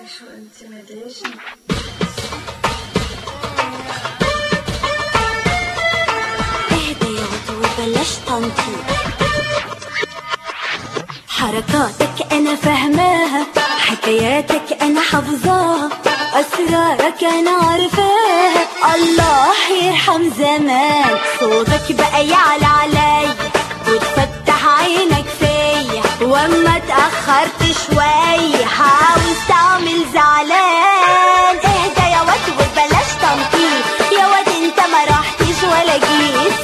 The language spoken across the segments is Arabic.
sexual intimidation. اهدى يا وطوي بلاش تنطيط. حركاتك انا فاهماها، حكاياتك انا حافظاها، اسرارك انا عارفاها. الله يرحم زمان، صوتك بقى يعلى عليا وتفتح عينك فيا، واما اتاخرت شويه عاوز تعمل زعلان. اهدى يا واد وبلاش تنطيط، يا واد انت ما رحتش ولا جيت.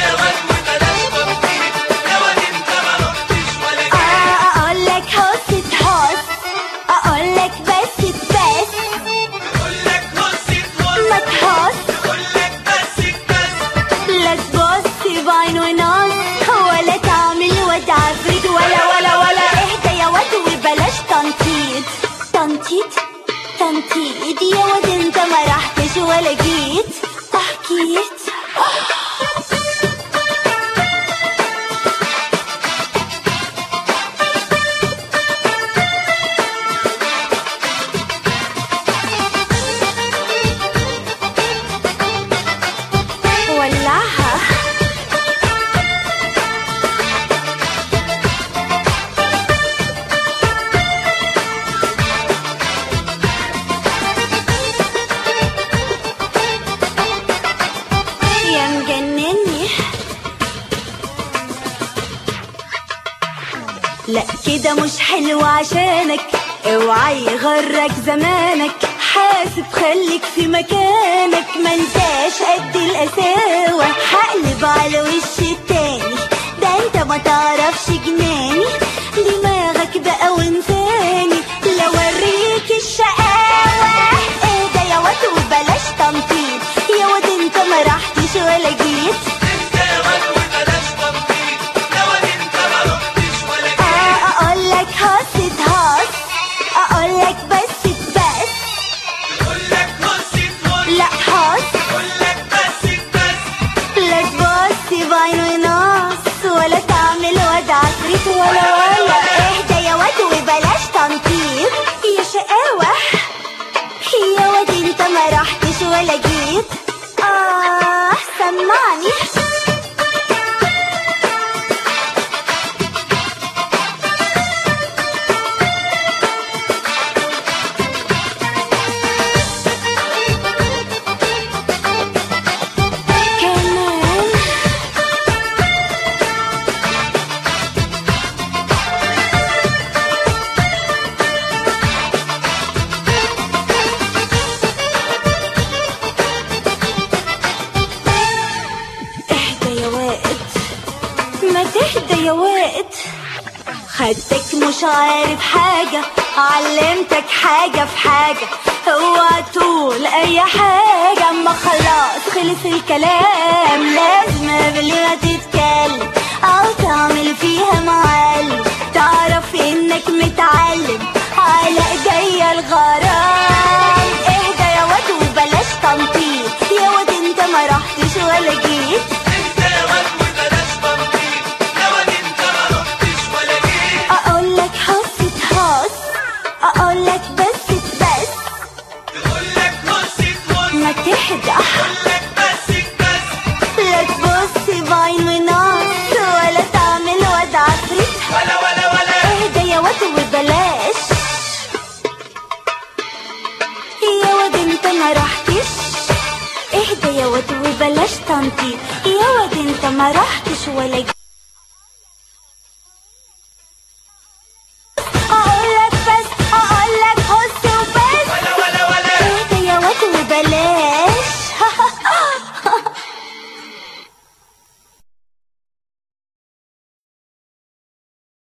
اقولك هص تهص، اقولك بس تبس، ما تهص لا تبص بعين ونص، ولا تعمل واد عفريت ولا ولا ولا. اهدى يا واد وبلاش تنطيط. تنطيط تنطيط يا واد انت ما رحتش ولا جيت. حكيت ولعها. يا مجنني لا كده مش حلو عشانك، اوعى يغرك زمانك، حاسب خليك في مكانك، ما انتاش قد القساوة. هقلب على وش التاني، ده انت ما تعرفش جناني، دماغك بقى وانساني لو اوريك الشقاوة. اهدى يا واد وبلاش تنطيط، يا واد انت ما رحتش ولا جيت. اقولك هص تهص، اقولك بس تبس، لا هص لا تبص بعين ونص، ولا تعمل واد عفريت ولا ولا. اهدى يا واد وبلاش تنطيط، يا شقاوة يا واد انت ما رحتش ولا جيت. سمعني ما تهدى يا واد. خدتك مش عارف حاجة، علمتك حاجة في حاجة، اوعى تقول اي حاجة. اما خلاص خلص الكلام لازم قبل ما تتكلم او تعمل فيها معلم، تعرف انك متعلم على ايديا الغرام. اهدى يا واد وبلاش تنطيط، يا واد انت ما رحتش ولا جيت. اقولك هص تهص، اقولك بس تبس، ما تهدى لا تبص بعين ونص، ولا تعمل واد عفريت اهدى يا واد وبلاش، يا واد انت ما رحتش. اهدى يا واد وبلاش تنطيط، يا واد انت ما رحتش ولا